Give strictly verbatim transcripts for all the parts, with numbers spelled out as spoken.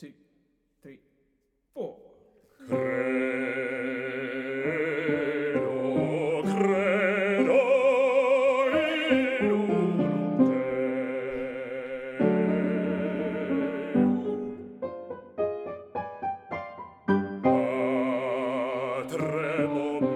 two, three, four. Credo, credo in unum Deum, Patrem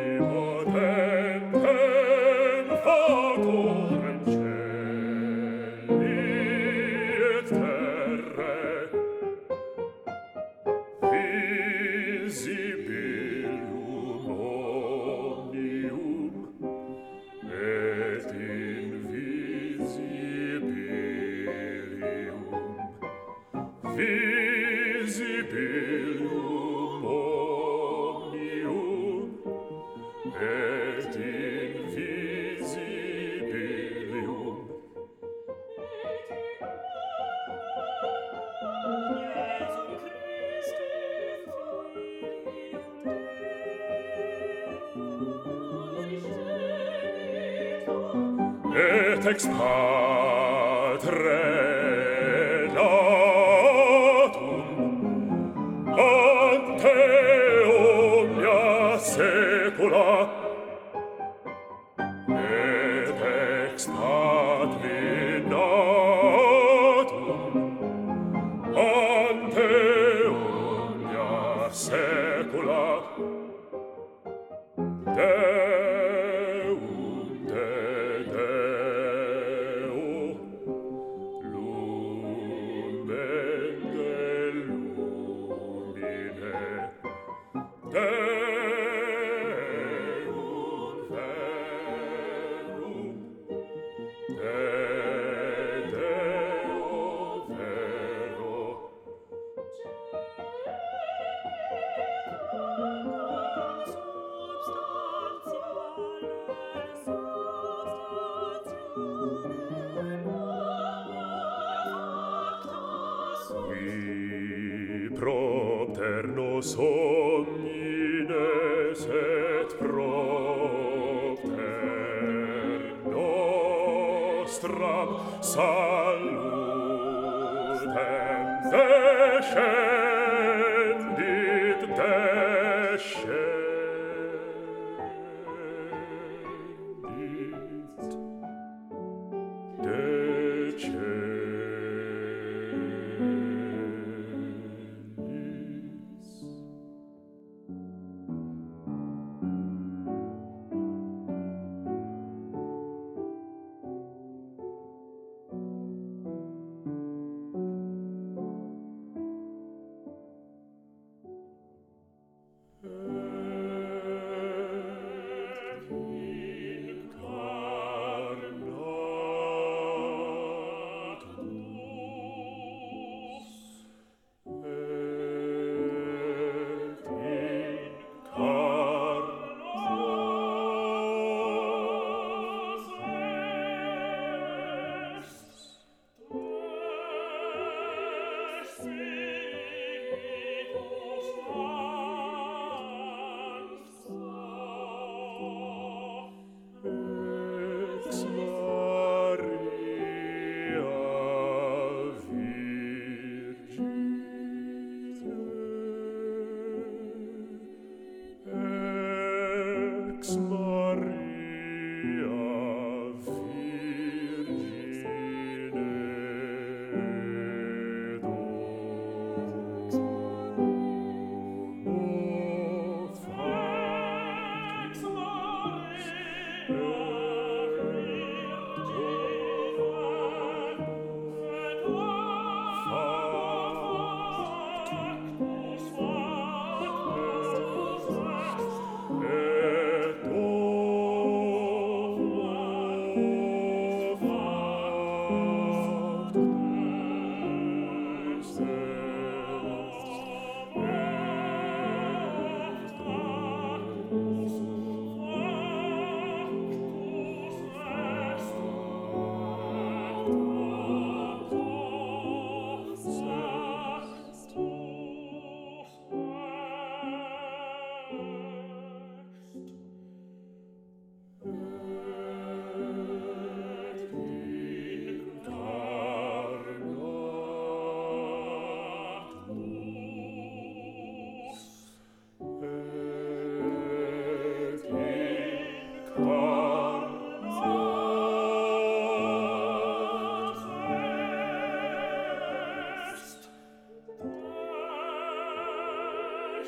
omnipotentem, Fatorem Caeli et terrae, visibilium omnium et invisibilium, visibilium omnium et invisibilium. Et ex Patre natum ante omnia saecula, et ex Patri natum ante omnia saecula, Deum de Deo, lumen de lumine, Deum verum, de Deo vero. Qui propter nos homines et propter nostram salutem descendit, descendit, Decelis. Ex Maria Virgine, ex Maria Virgine Domus, o Factus, et in carno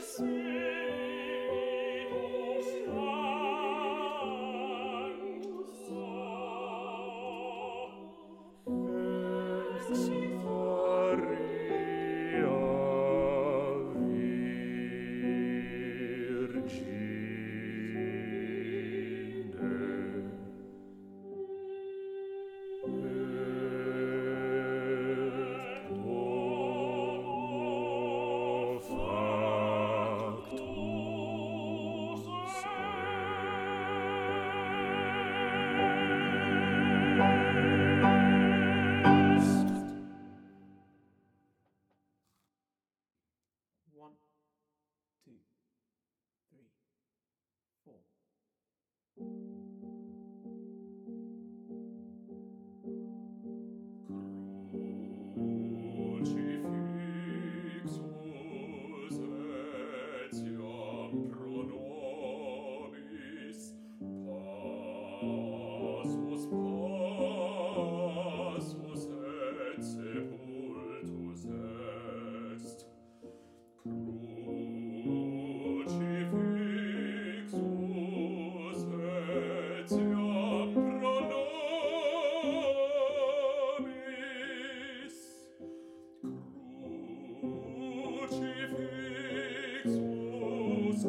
One, two, three, four. Crucifixus etiam pro nobis, passus, passus et sepultus est. Crucifixus etiam pro nobis. Crucifixus,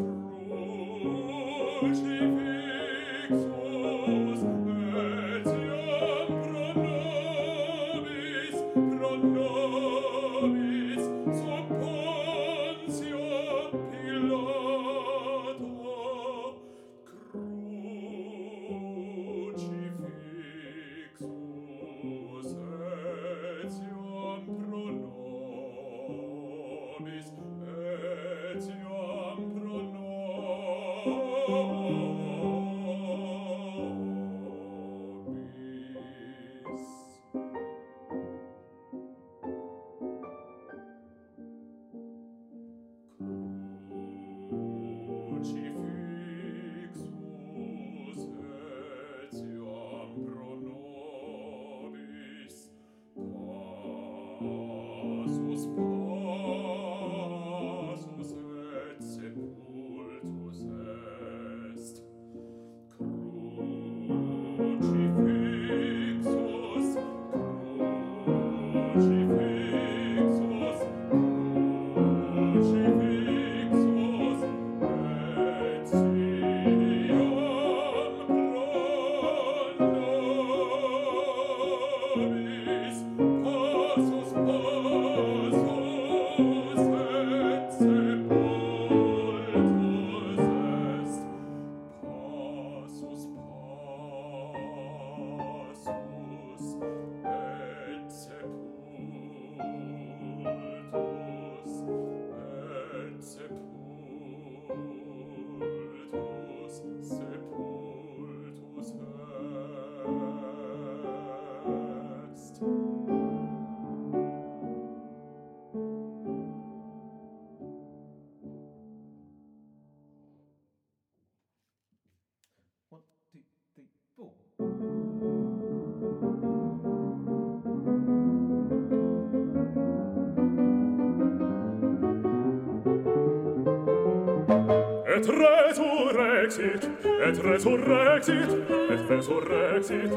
crucifixus etiam pro nobis, pro nobis, sub Pontio Pilato. Crucifixus etiam pro nobis, etiam pro nobis. Crucifixus etiam pro nobis, passus, passus et sepultus est. Crucifixus, crucifixus, crucifixus etiam pro nobis, passus, passus et sepultus est. Passus, passus et sepultus et sepultus, sepultus est. One, two, three, four. Et resurrexit, et resurrexit, et resurrexit,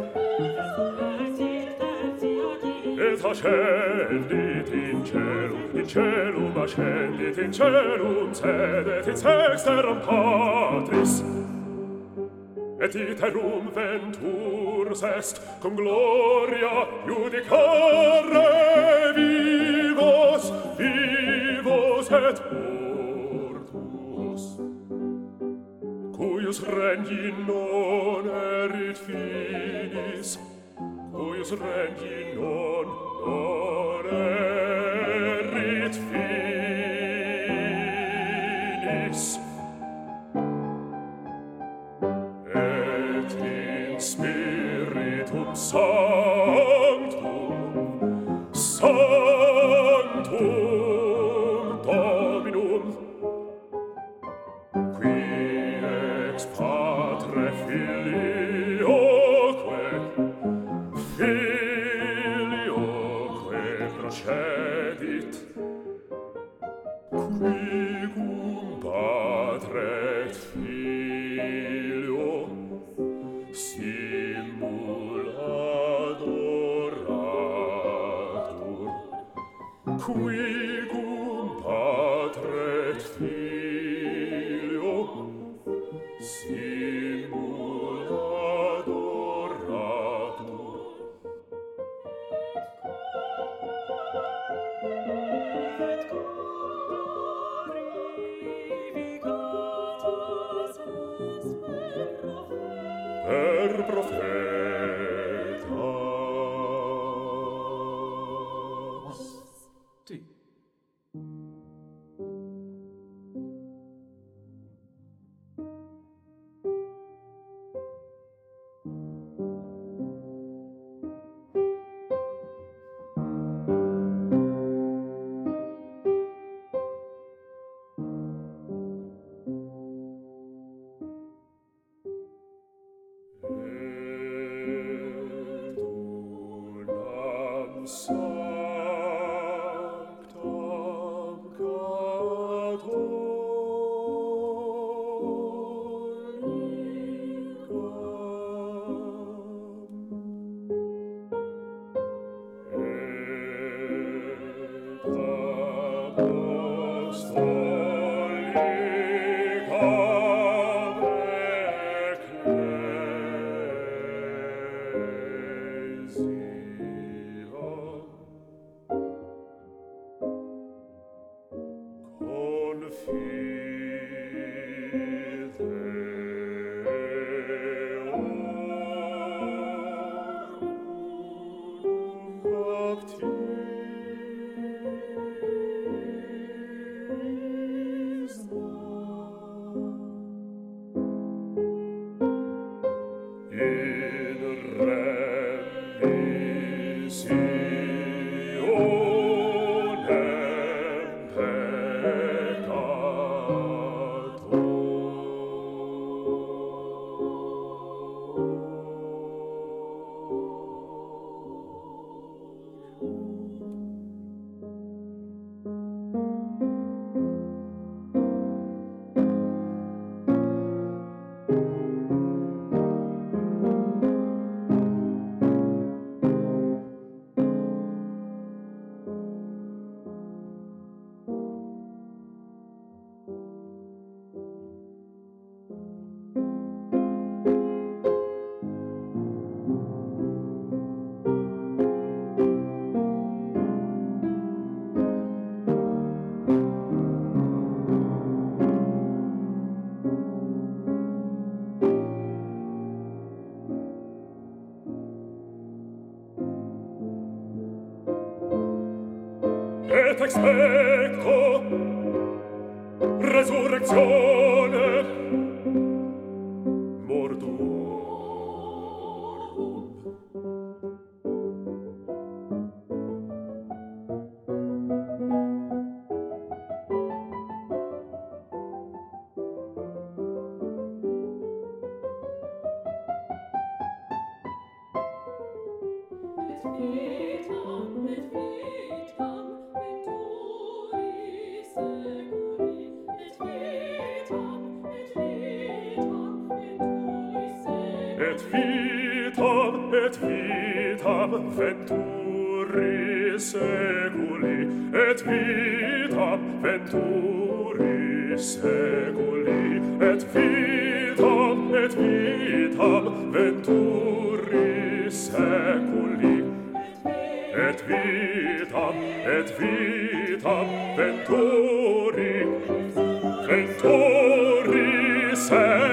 et ascendit in celum, in celum ascendit in celum, sedet in sexteram Patris, et iterum venturs est, cum gloria judicare vivos, vivos et mortus, cuius regni non erit finis, cuius regni non, non erit finis. Et in spiritum sanctum, sanctum Dominum, qui ex Patre filioque, filioque procedit, qui cum quicum patret filio simul adoratur. Et cum glorificatus es per Per prophetas. Two. Et unam sanctam catholicam et apostolicam ecclesiam in remissionem et expecto resurrectionem mortuorum. et vitam et vitam venturi seculi et vitam venturi seculi et vitam et vitam venturi seculi et vitam et vitam venturi venturi seculi